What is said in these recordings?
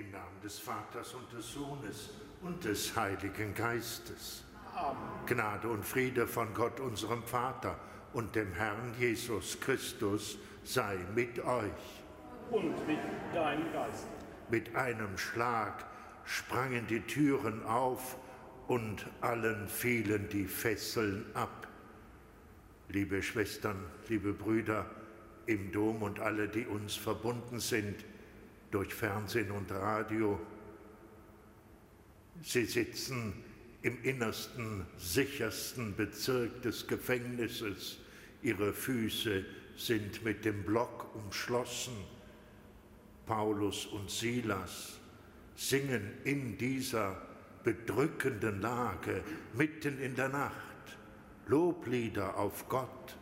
Im Namen des Vaters und des Sohnes und des Heiligen Geistes. Amen. Gnade und Friede von Gott, unserem Vater und dem Herrn Jesus Christus sei mit euch. Und mit deinem Geist. Mit einem Schlag sprangen die Türen auf und allen fielen die Fesseln ab. Liebe Schwestern, liebe Brüder im Dom und alle, die uns verbunden sind durch Fernsehen und Radio, Sie sitzen im innersten, sichersten Bezirk des Gefängnisses. Ihre Füße sind mit dem Block umschlossen. Paulus und Silas singen in dieser bedrückenden Lage mitten in der Nacht Loblieder auf Gott.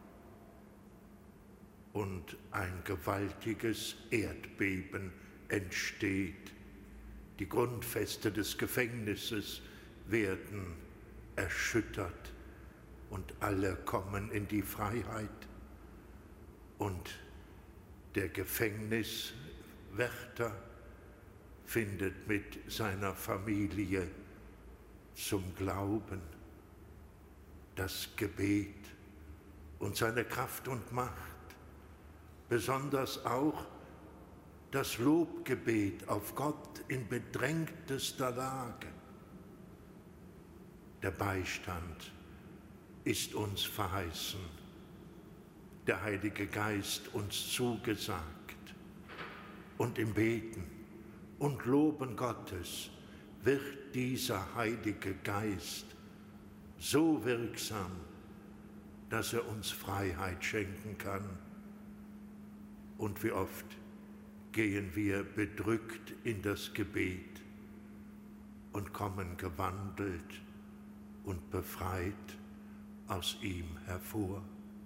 Und ein gewaltiges Erdbeben entsteht. Die Grundfeste des Gefängnisses werden erschüttert und alle kommen in die Freiheit. Und der Gefängniswärter findet mit seiner Familie zum Glauben. Das Gebet und seine Kraft und Macht, besonders auch das Lobgebet auf Gott in bedrängtester Lage. Der Beistand ist uns verheißen, der Heilige Geist uns zugesagt. Und im Beten und Loben Gottes wird dieser Heilige Geist so wirksam, dass er uns Freiheit schenken kann. Und wie oft gehen wir bedrückt in das Gebet und kommen gewandelt und befreit aus ihm hervor.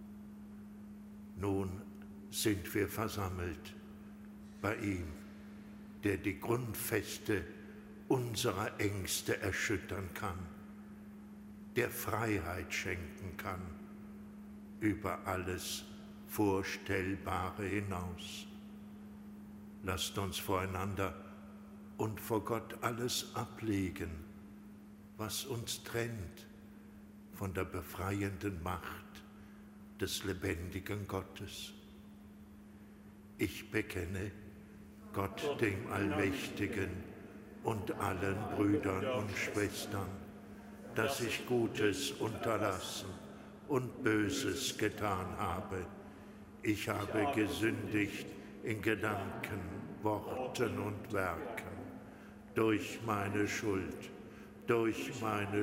Nun sind wir versammelt bei ihm, der die Grundfeste unserer Ängste erschüttern kann, der Freiheit schenken kann über alles Vorstellbare hinaus. Lasst uns voreinander und vor Gott alles ablegen, was uns trennt von der befreienden Macht des lebendigen Gottes. Ich bekenne Gott, dem Allmächtigen, und allen Brüdern und Schwestern, dass ich Gutes unterlassen und Böses getan habe. Ich habe gesündigt in Gedanken, Worten und Werken, durch meine Schuld, durch meine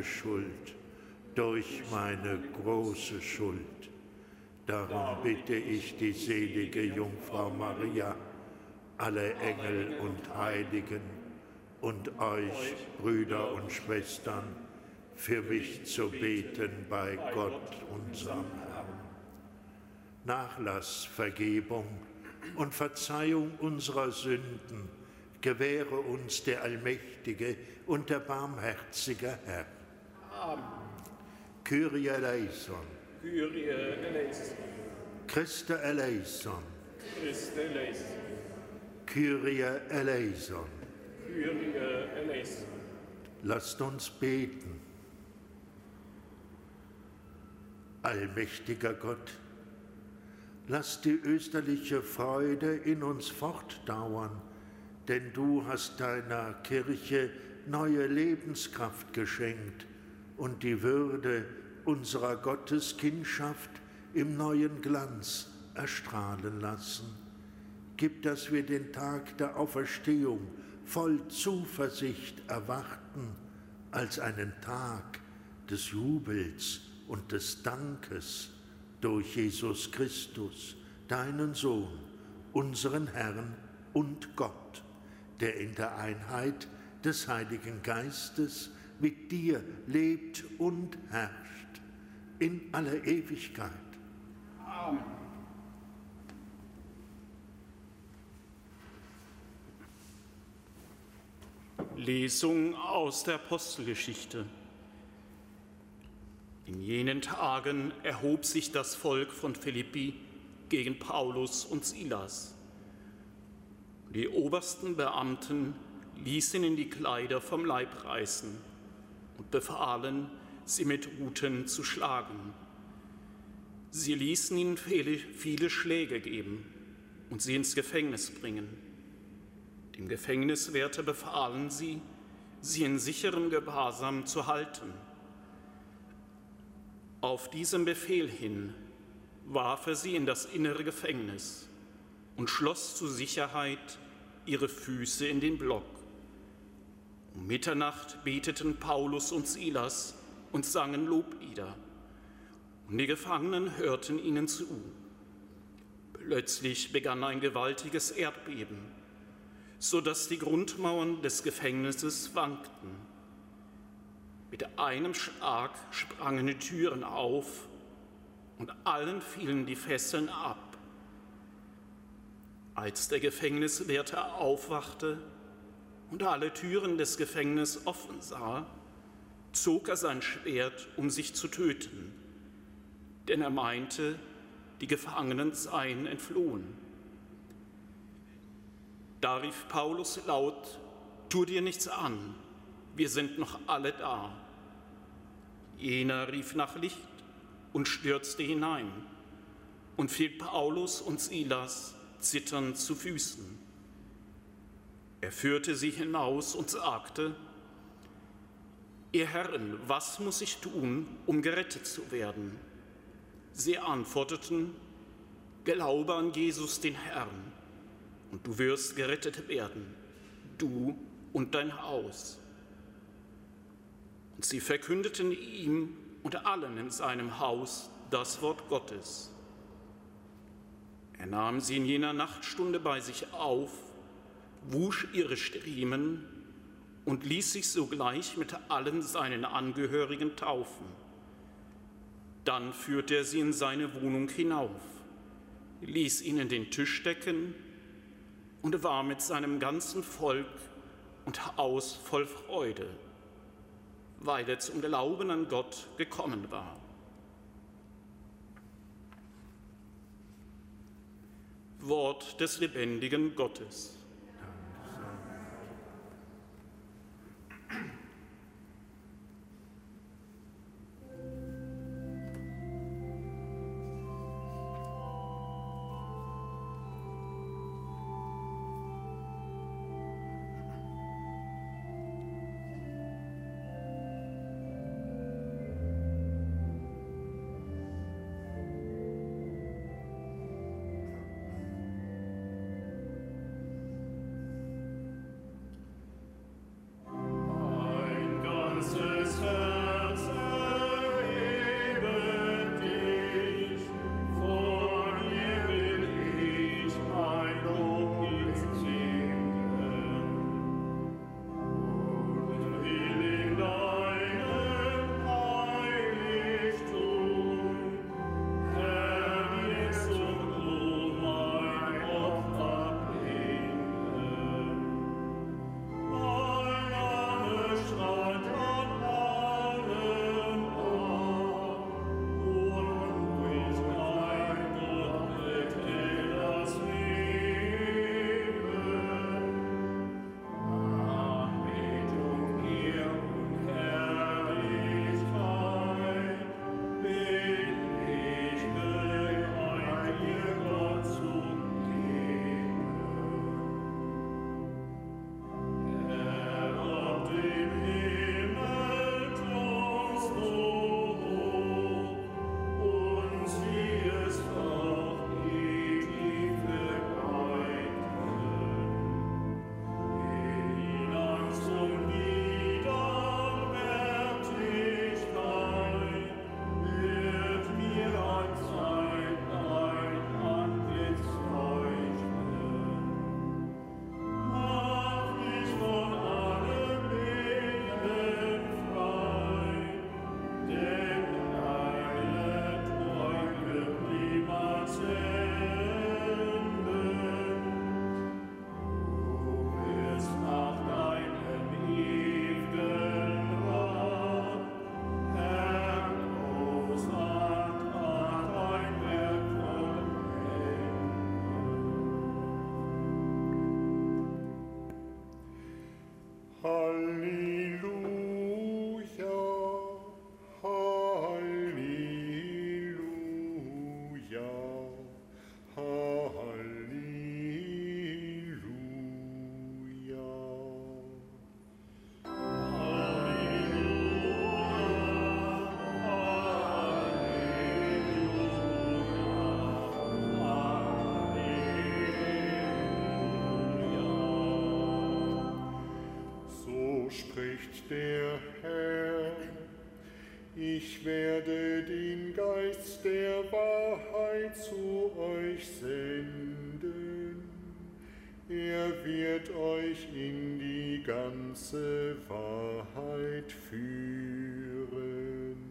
große Schuld. Darum bitte ich die selige Jungfrau Maria, alle Engel und Heiligen und euch, Brüder und Schwestern, für mich zu beten bei Gott, unserem Herrn. Nachlass, Vergebung und Verzeihung unserer Sünden gewähre uns der allmächtige und der barmherzige Herr. Amen. Kyrie eleison. Kyrie eleison. Christe eleison. Christe eleison. Kyrie eleison. Kyrie eleison. Lasst uns beten. Allmächtiger Gott, lass die österliche Freude in uns fortdauern, denn du hast deiner Kirche neue Lebenskraft geschenkt und die Würde unserer Gotteskindschaft im neuen Glanz erstrahlen lassen. Gib, dass wir den Tag der Auferstehung voll Zuversicht erwarten, als einen Tag des Jubels und des Dankes durch Jesus Christus, deinen Sohn, unseren Herrn und Gott, der in der Einheit des Heiligen Geistes mit dir lebt und herrscht in aller Ewigkeit. Amen. Lesung aus der Apostelgeschichte. In jenen Tagen erhob sich das Volk von Philippi gegen Paulus und Silas. Die obersten Beamten ließen ihn die Kleider vom Leib reißen und befahlen, sie mit Ruten zu schlagen. Sie ließen ihn viele Schläge geben und sie ins Gefängnis bringen. Dem Gefängniswärter befahlen sie, sie in sicherem Gewahrsam zu halten. Auf diesem Befehl hin warf er sie in das innere Gefängnis und schloss zur Sicherheit ihre Füße in den Block. Um Mitternacht beteten Paulus und Silas und sangen Loblieder, und die Gefangenen hörten ihnen zu. Plötzlich begann ein gewaltiges Erdbeben, so dass die Grundmauern des Gefängnisses wankten. Mit einem Schlag sprangen die Türen auf und allen fielen die Fesseln ab. Als der Gefängniswärter aufwachte und alle Türen des Gefängnisses offen sah, zog er sein Schwert, um sich zu töten, denn er meinte, die Gefangenen seien entflohen. Da rief Paulus laut: Tu dir nichts an, wir sind noch alle da. Jener rief nach Licht und stürzte hinein und fiel Paulus und Silas zitternd zu Füßen. Er führte sie hinaus und sagte: Ihr Herren, was muss ich tun, um gerettet zu werden? Sie antworteten: Glaube an Jesus, den Herrn, und du wirst gerettet werden, du und dein Haus. Und sie verkündeten ihm und allen in seinem Haus das Wort Gottes. Er nahm sie in jener Nachtstunde bei sich auf, wusch ihre Striemen und ließ sich sogleich mit allen seinen Angehörigen taufen. Dann führte er sie in seine Wohnung hinauf, ließ ihnen den Tisch decken und war mit seinem ganzen Volk und Haus voll Freude, weil er zum Glauben an Gott gekommen war. Wort des lebendigen Gottes. spricht der Herr. Ich werde den Geist der Wahrheit zu euch senden. Er wird euch in die ganze Wahrheit führen.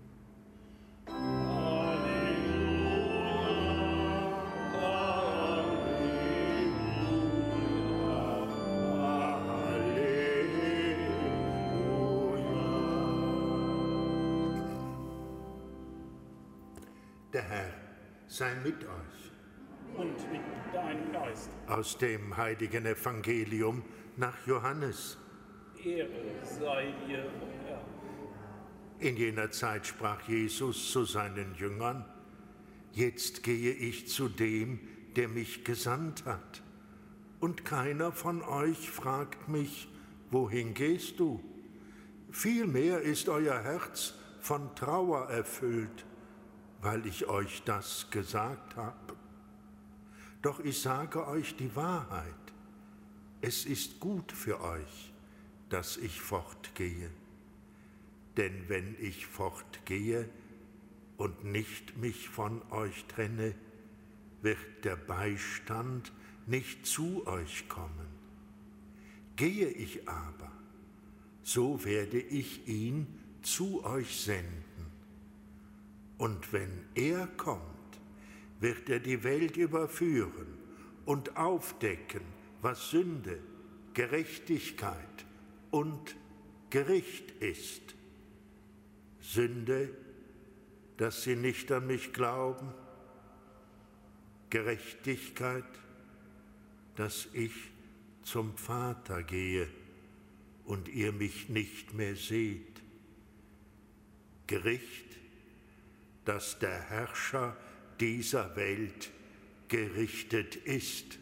Der Herr sei mit euch. Und mit deinem Geist. Aus dem heiligen Evangelium nach Johannes. Ehre sei dir, o Herr. In jener Zeit sprach Jesus zu seinen Jüngern: Jetzt gehe ich zu dem, der mich gesandt hat. Und keiner von euch fragt mich, wohin gehst du? Vielmehr ist euer Herz von Trauer erfüllt, weil ich euch das gesagt habe. Doch ich sage euch die Wahrheit. Es ist gut für euch, dass ich fortgehe. Denn wenn ich fortgehe und nicht mich von euch trenne, wird der Beistand nicht zu euch kommen. Gehe ich aber, so werde ich ihn zu euch senden. Und wenn er kommt, wird er die Welt überführen und aufdecken, was Sünde, Gerechtigkeit und Gericht ist. Sünde, dass sie nicht an mich glauben, Gerechtigkeit, dass ich zum Vater gehe und ihr mich nicht mehr seht, Gericht, dass der Herrscher dieser Welt gerichtet ist.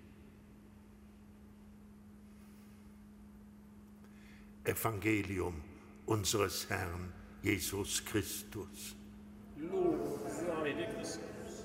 Evangelium unseres Herrn Jesus Christus. Lob sei dir Christus.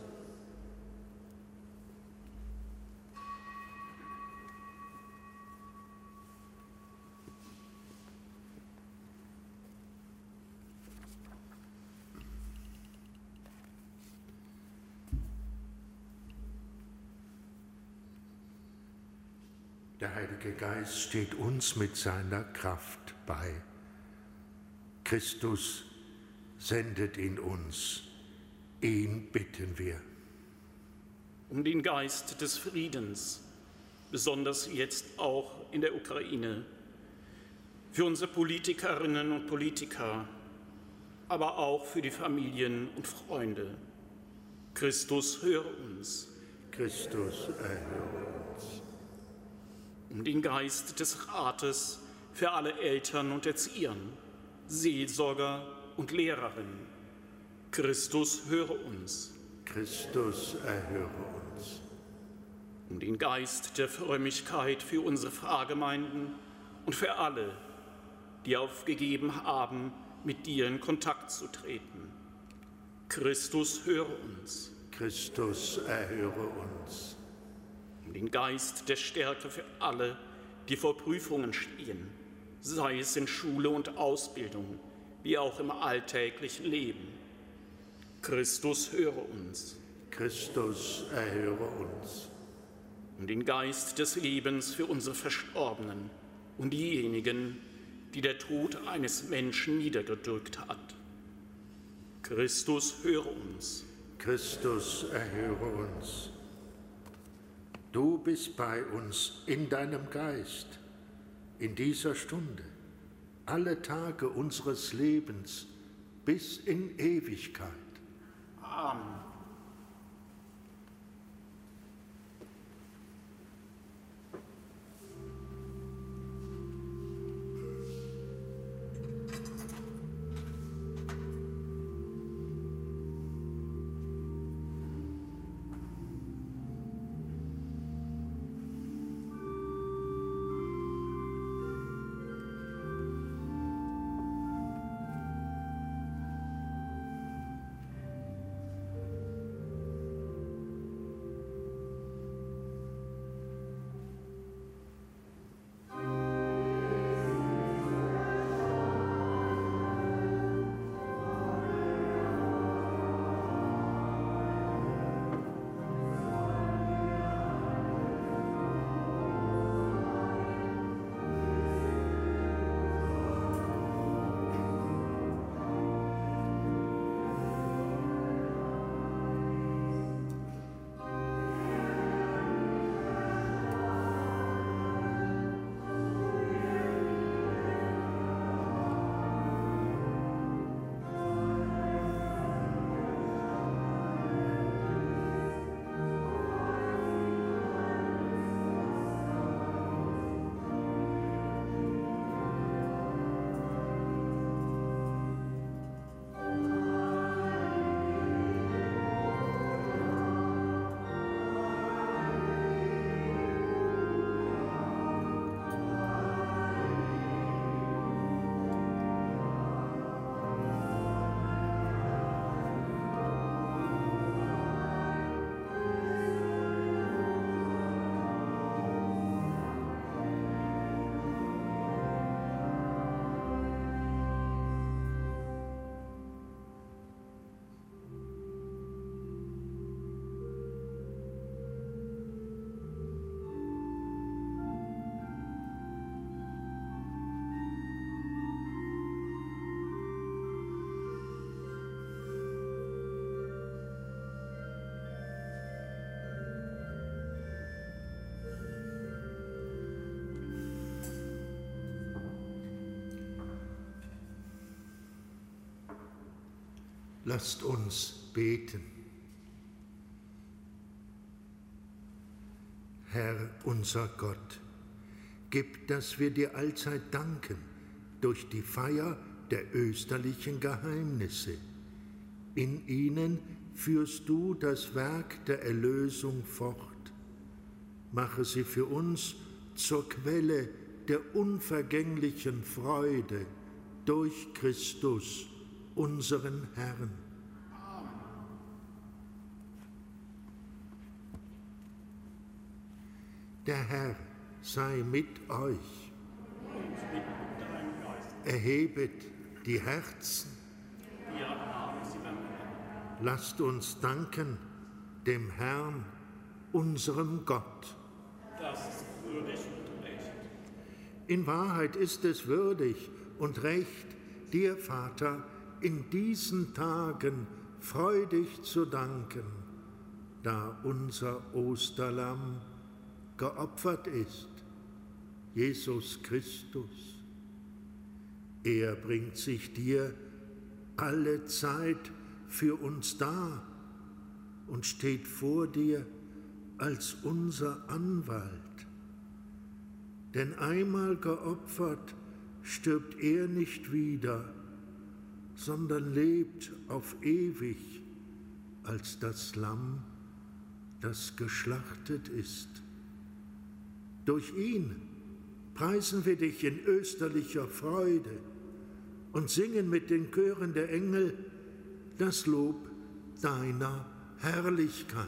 Der Heilige Geist steht uns mit seiner Kraft bei. Christus sendet ihn uns. Ihn bitten wir. Um den Geist des Friedens, besonders jetzt auch in der Ukraine, für unsere Politikerinnen und Politiker, aber auch für die Familien und Freunde. Christus, höre uns. Christus, erhöre uns. Um den Geist des Rates für alle Eltern und Erzieher, Seelsorger und Lehrerinnen. Christus, höre uns. Christus, erhöre uns. Um den Geist der Frömmigkeit für unsere Pfarrgemeinden und für alle, die aufgegeben haben, mit dir in Kontakt zu treten. Christus, höre uns. Christus, erhöre uns. Um den Geist der Stärke für alle, die vor Prüfungen stehen, sei es in Schule und Ausbildung, wie auch im alltäglichen Leben. Christus, höre uns. Christus, erhöre uns. Um den Geist des Lebens für unsere Verstorbenen und diejenigen, die der Tod eines Menschen niedergedrückt hat. Christus, höre uns. Christus, erhöre uns. Du bist bei uns in deinem Geist, in dieser Stunde, alle Tage unseres Lebens bis in Ewigkeit. Amen. Lasst uns beten. Herr unser Gott, gib, dass wir dir allzeit danken durch die Feier der österlichen Geheimnisse. In ihnen führst du das Werk der Erlösung fort. Mache sie für uns zur Quelle der unvergänglichen Freude durch Christus, unseren Herrn. Der Herr sei mit euch. Erhebet die Herzen. Lasst uns danken dem Herrn, unserem Gott. Das ist würdig und recht. In Wahrheit ist es würdig und recht, dir, Vater, in diesen Tagen freudig zu danken, da unser Osterlamm geopfert ist, Jesus Christus. Er bringt sich dir alle Zeit für uns dar und steht vor dir als unser Anwalt. Denn einmal geopfert, stirbt er nicht wieder, sondern lebt auf ewig als das Lamm, das geschlachtet ist. Durch ihn preisen wir dich in österlicher Freude und singen mit den Chören der Engel das Lob deiner Herrlichkeit.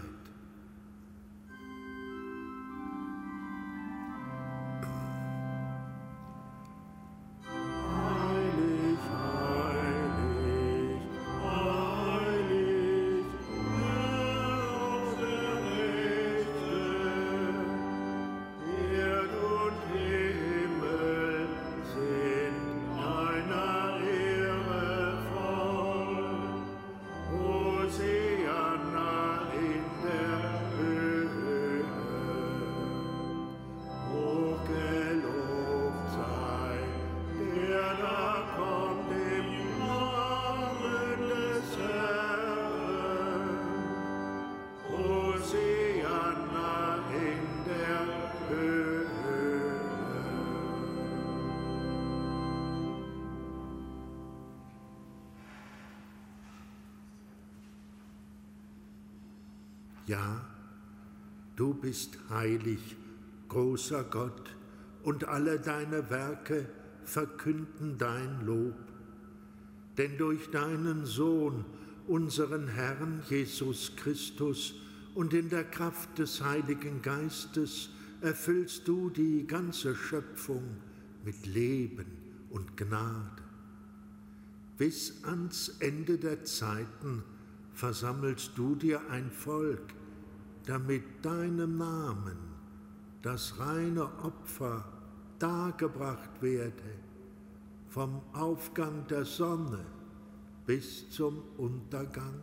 Ja, du bist heilig, großer Gott, und alle deine Werke verkünden dein Lob. Denn durch deinen Sohn, unseren Herrn Jesus Christus, und in der Kraft des Heiligen Geistes erfüllst du die ganze Schöpfung mit Leben und Gnade. Bis ans Ende der Zeiten versammelst du dir ein Volk, damit deinem Namen das reine Opfer dargebracht werde, vom Aufgang der Sonne bis zum Untergang.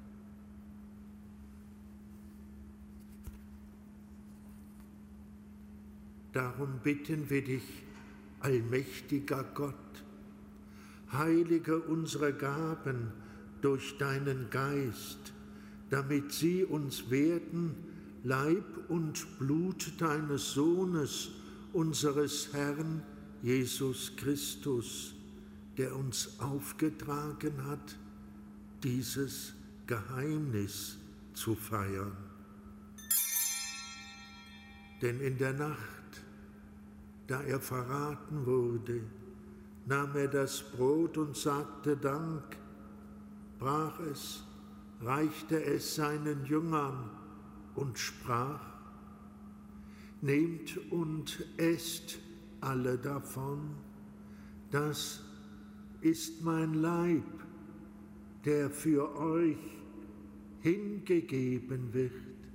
Darum bitten wir dich, allmächtiger Gott, heilige unsere Gaben durch deinen Geist, damit sie uns werden, Leib und Blut deines Sohnes, unseres Herrn Jesus Christus, der uns aufgetragen hat, dieses Geheimnis zu feiern. Denn in der Nacht, da er verraten wurde, nahm er das Brot und sagte Dank, brach es, reichte es seinen Jüngern und sprach: Nehmt und esst alle davon, das ist mein Leib, der für euch hingegeben wird.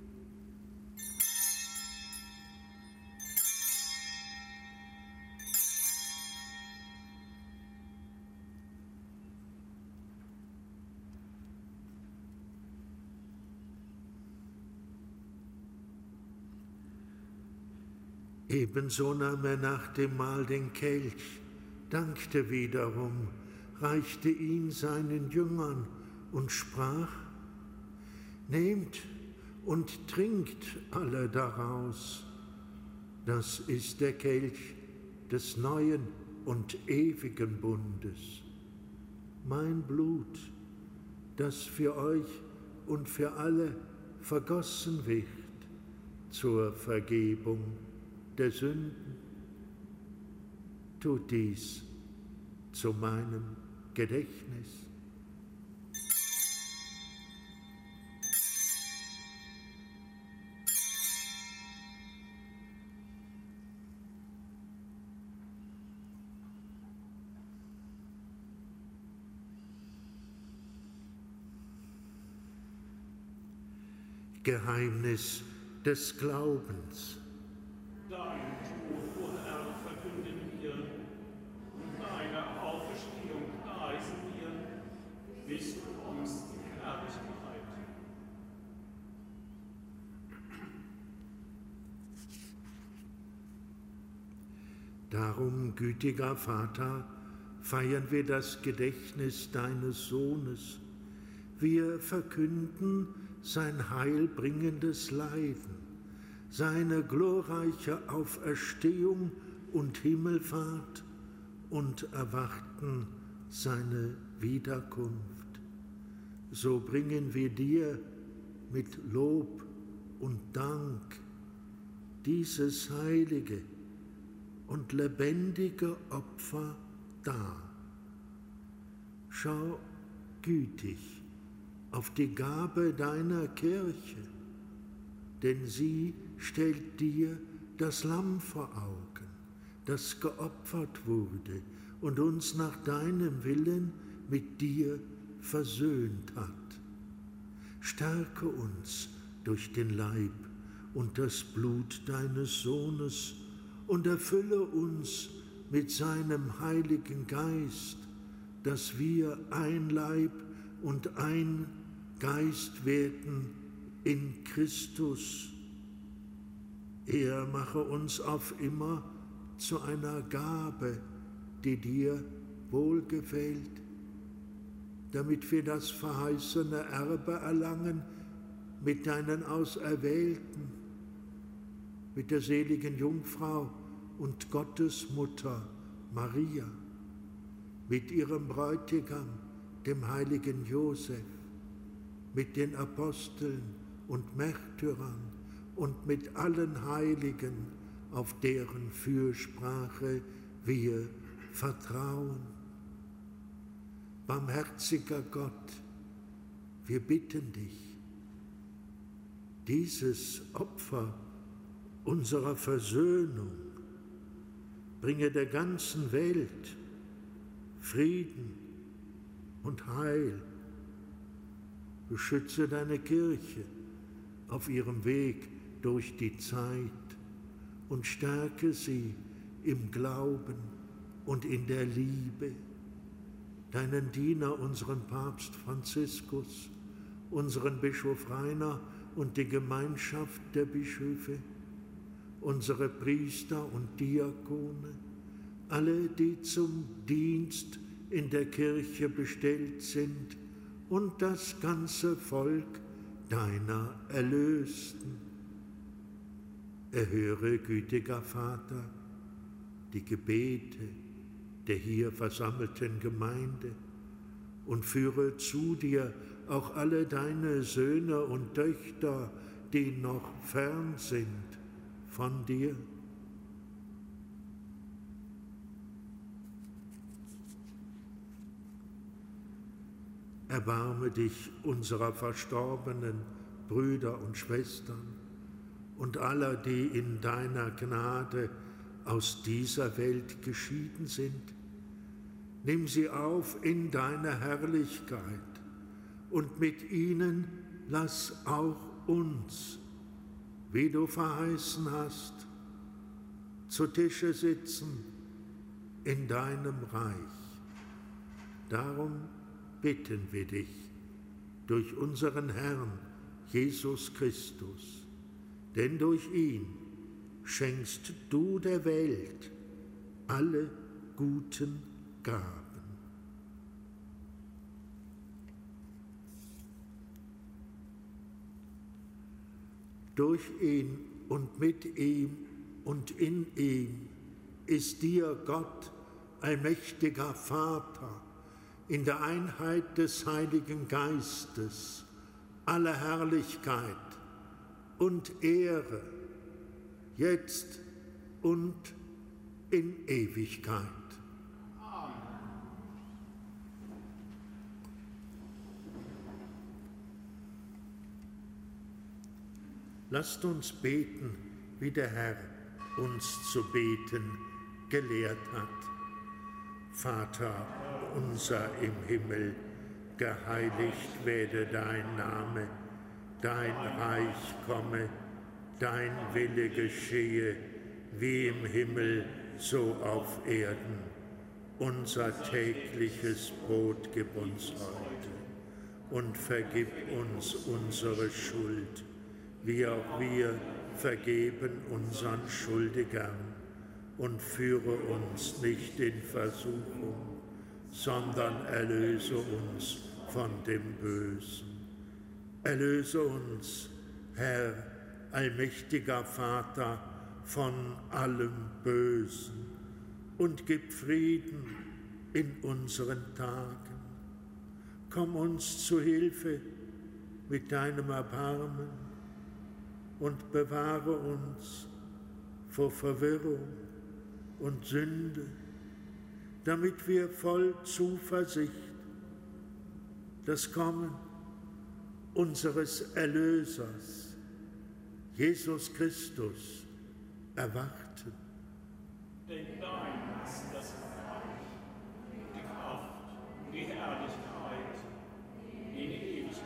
Ebenso nahm er nach dem Mahl den Kelch, dankte wiederum, reichte ihn seinen Jüngern und sprach: Nehmt und trinkt alle daraus. Das ist der Kelch des neuen und ewigen Bundes. Mein Blut, das für euch und für alle vergossen wird zur Vergebung der Sünden. Tut dies zu meinem Gedächtnis. Geheimnis des Glaubens. Dein Tod, o Herr, verkünden wir, und deine Auferstehung preisen wir, bis du kommst in Herrlichkeit. Darum, gütiger Vater, feiern wir das Gedächtnis deines Sohnes. Wir verkünden sein heilbringendes Leiden, seine glorreiche Auferstehung und Himmelfahrt und erwarten seine Wiederkunft. So bringen wir dir mit Lob und Dank dieses heilige und lebendige Opfer dar. Schau gütig auf die Gabe deiner Kirche, denn sie stellt dir das Lamm vor Augen, das geopfert wurde und uns nach deinem Willen mit dir versöhnt hat. Stärke uns durch den Leib und das Blut deines Sohnes und erfülle uns mit seinem Heiligen Geist, dass wir ein Leib und ein Geist werden in Christus. Er mache uns auf immer zu einer Gabe, die dir wohlgefällt, damit wir das verheißene Erbe erlangen mit deinen Auserwählten, mit der seligen Jungfrau und Gottesmutter Maria, mit ihrem Bräutigam, dem heiligen Josef, mit den Aposteln und Märtyrern und mit allen Heiligen, auf deren Fürsprache wir vertrauen. Barmherziger Gott, wir bitten dich, dieses Opfer unserer Versöhnung bringe der ganzen Welt Frieden und Heil. Beschütze deine Kirche auf ihrem Weg durch die Zeit und stärke sie im Glauben und in der Liebe. Deinen Diener, unseren Papst Franziskus, unseren Bischof Rainer und die Gemeinschaft der Bischöfe, unsere Priester und Diakone, alle, die zum Dienst in der Kirche bestellt sind, und das ganze Volk deiner Erlösten. Erhöre, gütiger Vater, die Gebete der hier versammelten Gemeinde und führe zu dir auch alle deine Söhne und Töchter, die noch fern sind von dir. Erbarme dich unserer verstorbenen Brüder und Schwestern und aller, die in deiner Gnade aus dieser Welt geschieden sind. Nimm sie auf in deine Herrlichkeit und mit ihnen lass auch uns, wie du verheißen hast, zu Tische sitzen in deinem Reich. Darum bitten wir dich durch unseren Herrn Jesus Christus, denn durch ihn schenkst du der Welt alle guten Gaben. Durch ihn und mit ihm und in ihm ist dir, Gott, allmächtiger Vater, in der Einheit des Heiligen Geistes, alle Herrlichkeit und Ehre, jetzt und in Ewigkeit. Amen. Lasst uns beten, wie der Herr uns zu beten gelehrt hat. Vater unser im Himmel, geheiligt werde dein Name, dein Reich komme, dein Wille geschehe, wie im Himmel, so auf Erden. Unser tägliches Brot gib uns heute und vergib uns unsere Schuld, wie auch wir vergeben unseren Schuldigern. Und führe uns nicht in Versuchung, sondern erlöse uns von dem Bösen. Erlöse uns, Herr, allmächtiger Vater, von allem Bösen und gib Frieden in unseren Tagen. Komm uns zu Hilfe mit deinem Erbarmen und bewahre uns vor Verwirrung und Sünde, damit wir voll Zuversicht das Kommen unseres Erlösers, Jesus Christus, erwarten. Denn dein ist das Reich, die Kraft, die Herrlichkeit in Ewigkeit.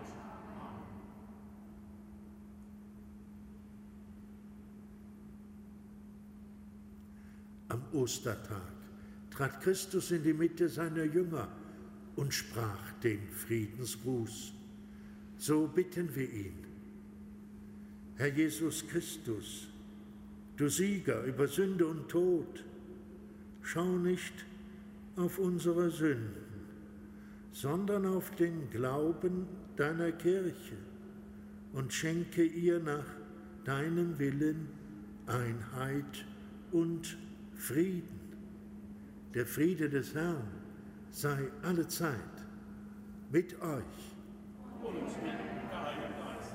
Am Ostertag trat Christus in die Mitte seiner Jünger und sprach den Friedensgruß. So bitten wir ihn. Herr Jesus Christus, du Sieger über Sünde und Tod, schau nicht auf unsere Sünden, sondern auf den Glauben deiner Kirche und schenke ihr nach deinem Willen Einheit und Frieden. Der Friede des Herrn sei allezeit mit euch. Und mit deinem Geist.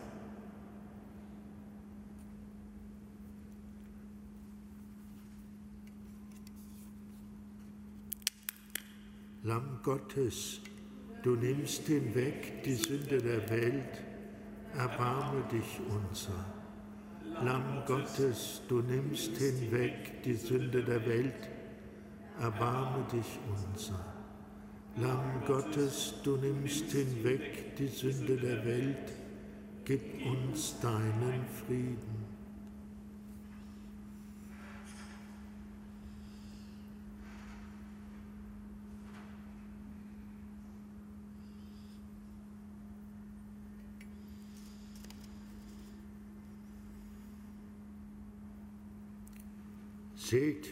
Lamm Gottes, du nimmst hinweg die Sünde der Welt, erbarme dich unser. Lamm Gottes, du nimmst hinweg die Sünde der Welt, erbarme dich unser. Lamm Gottes, du nimmst hinweg die Sünde der Welt, gib uns deinen Frieden. Seht,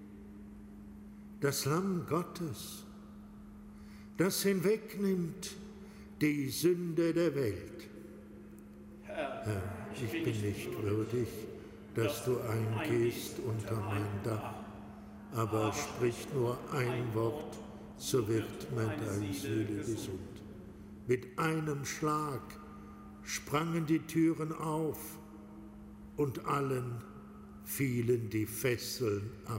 das Lamm Gottes, das hinwegnimmt die Sünde der Welt. Herr, ich bin nicht würdig, dass du eingehst unter mein Dach, aber sprich nur ein Wort, so wird meine Seele gesund. Mit einem Schlag sprangen die Türen auf und allen fielen die Fesseln ab.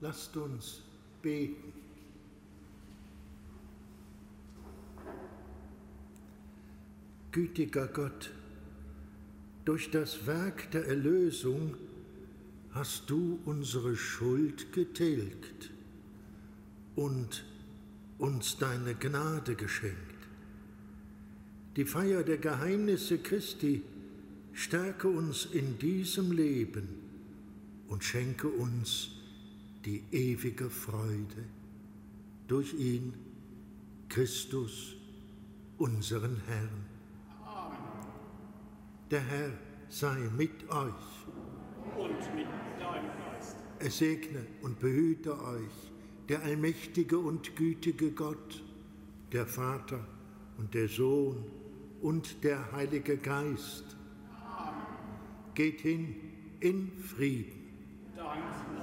Lasst uns beten. Gütiger Gott, durch das Werk der Erlösung hast du unsere Schuld getilgt und uns deine Gnade geschenkt. Die Feier der Geheimnisse Christi stärke uns in diesem Leben und schenke uns die ewige Freude durch ihn, Christus, unseren Herrn. Amen. Der Herr sei mit euch. Und mit deinem Geist. Er segne und behüte euch, der allmächtige und gütige Gott, der Vater und der Sohn und der Heilige Geist. Amen. Geht hin in Frieden. Dank.